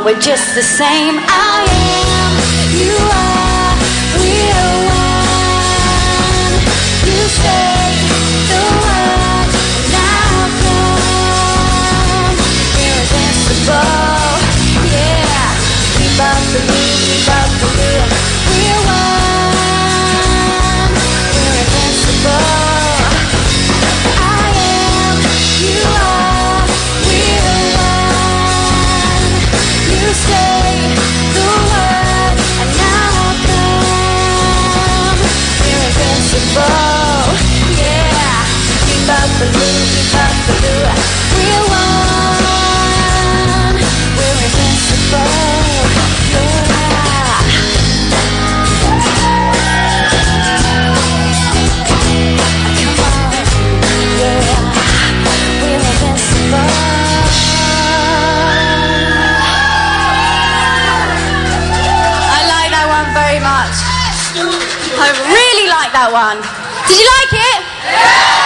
wrong, we're just the same. I am, you are, we're one. You say the word, and I'll come. Irresistible, yeah. Keep up the mood, keep up the mood. We're one. We're invincible. Say the word and I'll come. We're invincible, yeah. Keep up the mood, keep up the mood. We're one. We're invincible, yeah. Come on, yeah. We're invincible. Very much. I really like that one. Did you like it? Yeah!